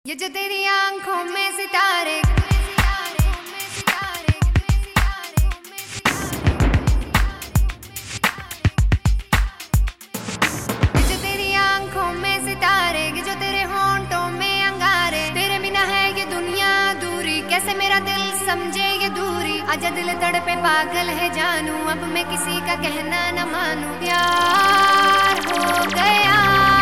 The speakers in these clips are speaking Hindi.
ये जो तेरी आंखों में सितारे, ये जो तेरी आंखों में सितारे, ये जो तेरे होंठों में अंगारे, तेरे बिना है ये दुनिया दूरी, कैसे मेरा दिल समझे ये दूरी। आजा दिल तड़पे पागल है जानू, अब मैं किसी का कहना न मानू। प्यार हो गया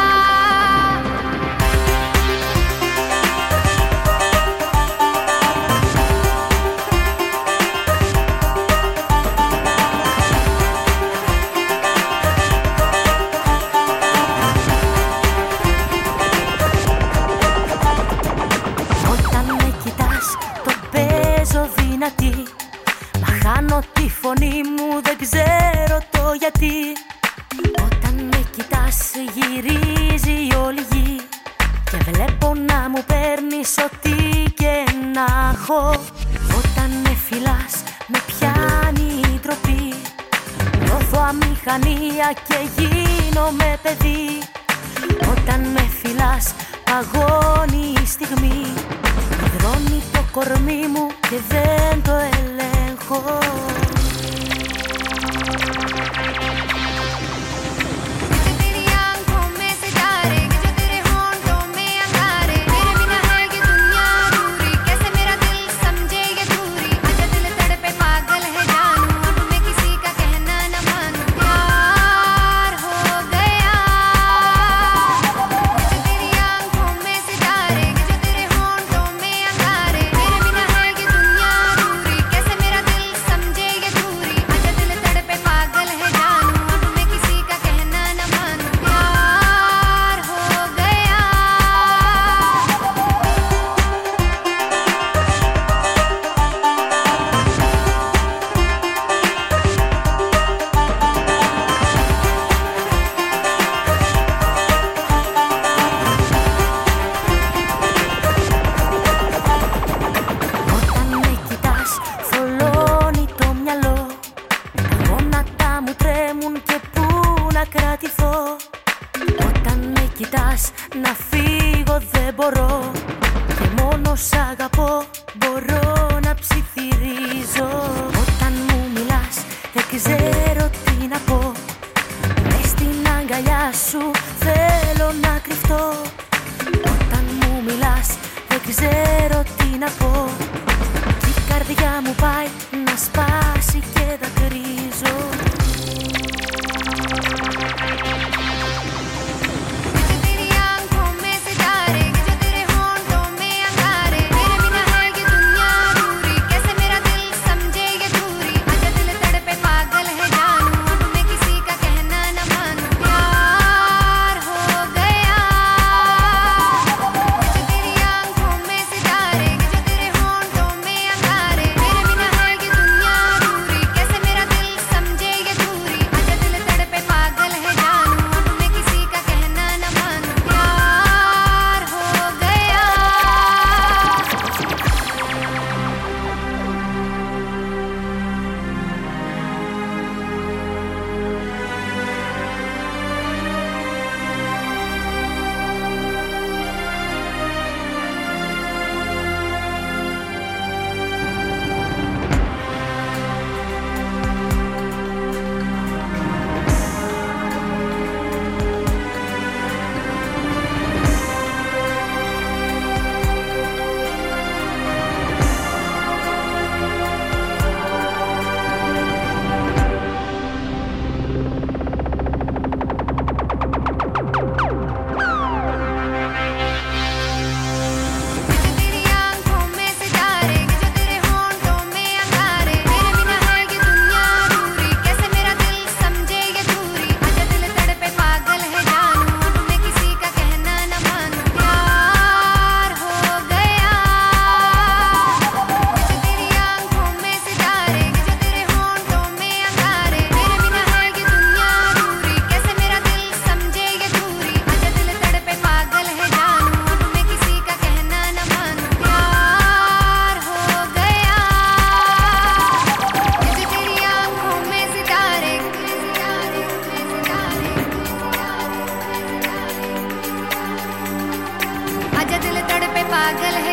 δυνατή. Μα χάνω τη φωνή μου, δεν ξέρω το γιατί. Όταν με κοιτάς γυρίζει η όλη γη και βλέπω να μου παίρνεις ό,τι και να έχω. Όταν με φυλάς με πιάνει η ντροπή, νιώθω αμηχανία και γίνομαι παιδί. Όταν με φυλάς παγώνει η στιγμή, υδρώνει το κορμί μου και δεν το ελέγχω. पागल है जानू। पागल है